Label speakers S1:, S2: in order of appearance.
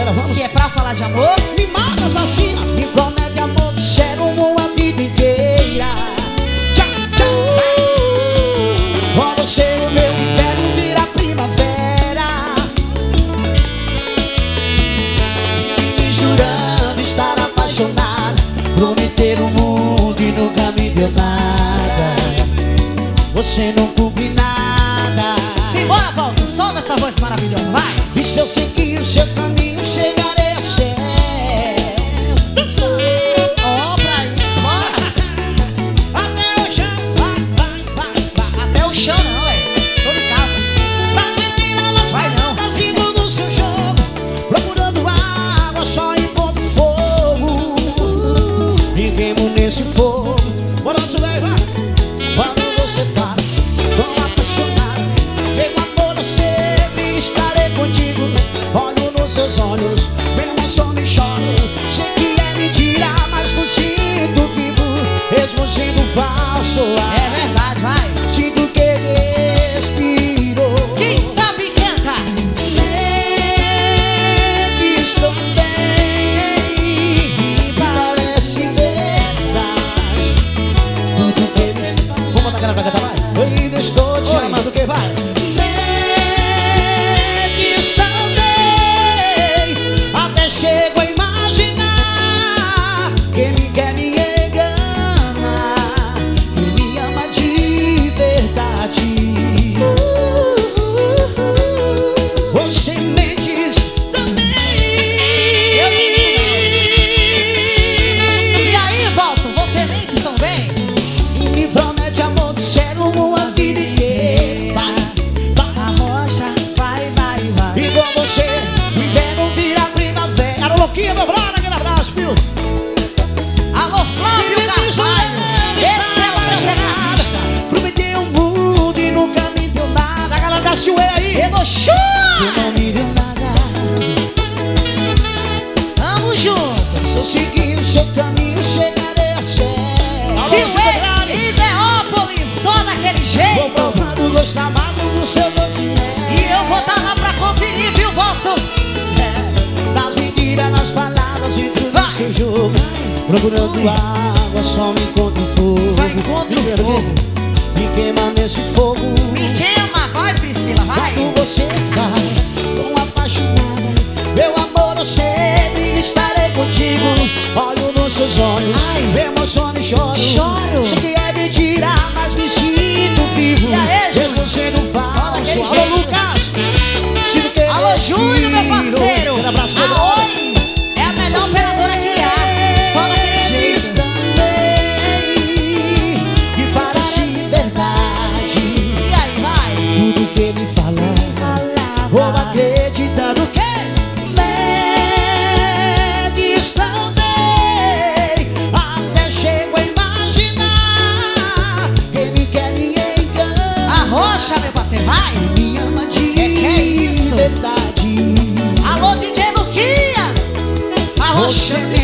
S1: agora, vamos.
S2: Se é pra falar de amor,
S1: Me mata, assassina. Me promete amor sério uma vida inteira. Tchau, tchau, vai. Com você o meu inverno vira primavera. Me jurando estar apaixonada, prometer o mundo e nunca me deu nada. Você não cumpre nada.
S2: simbora, Valsa, solta essa voz maravilhosa, vai.
S1: E se eu seguir o seu caminho, chegarei ao céu.
S2: Ó, pra isso, bora.
S1: Até o chão, vai, vai, vai, vai.
S2: Até o chão não, velho. Tô de casa. Vai não.
S1: Tá indo no seu jogo, procurando água, só encontro fogo. Me queimo nesse fogo. Bora, nosso velho, vai. Quando você fala, tão apaixonado, meu amor, eu sempre estarei contigo. Olho nos seus olhos, mesmo som e choro. Sei que é mentira, mas não sinto vivo, mesmo sendo falso.
S2: É verdade, vai.
S1: Sinto que respiro.
S2: Quem sabe canta.
S1: Lentes também parece verdade. Tudo que vamos botar aquela pra cantar mais? Eu ainda estou te amando, que vai. Lentes também até chego a imaginar que me quer me enganar, que me ama de verdade. Você mentes também.
S2: E aí, Valsa, você mente também?
S1: E me promete amor sério uma vida inteira.
S2: A rocha, vai, vai, vai.
S1: E com você, o inverno vira primavera. Alô, Louquinha, meu brother, aquele abraço, viu?
S2: Alô, Flávio Carvalho. Esse é o protagonista.
S1: Prometeu um mundo e nunca me deu nada. A galera da Silveira aí.
S2: Emoção.
S1: Que não me deu nada.
S2: Tamo junto.
S1: Se eu seguir o seu caminho, chegarei ao céu.
S2: Silveira, Ideópolis, só daquele
S1: Vou
S2: jeito.
S1: provando o gosto amargo do seu doce mel.
S2: E eu vou estar lá pra conferir, viu, Valsa?
S1: Das mentiras, nas palavras e tudo
S2: Vai.
S1: seu jogo. Procurando água, só me encontro fogo.
S2: Só encontro fogo.
S1: Me queima nesse fogo.
S2: Me queima, vai, Priscila, vai.
S1: Quando você vai, tão apaixonada, meu amor, eu sempre estarei contigo. Olho nos seus olhos, me emociono e choro.
S2: Choro.
S1: Sei que é mentira, mas me sinto vivo.
S2: E aí, Júnior?
S1: mesmo sendo falso.
S2: daquele
S1: Alô,
S2: jeito.
S1: Lucas. Sinto que
S2: Alô, Júnior, meu parceiro.
S1: Um abraço, meu
S2: A
S1: brother.
S2: Oi é a melhor operadora que há. Só daquele jeito.
S1: Que parece verdade.
S2: E aí, vai.
S1: Tudo que ele fala, vou acreditar no que Lentes também. Até chego a imaginar que ele quer me enganar.
S2: A rocha, meu parceiro, vai.
S1: Me ama de
S2: Que é isso?
S1: verdade.
S2: Alô, DJ Luquinhas. A rocha.
S1: Você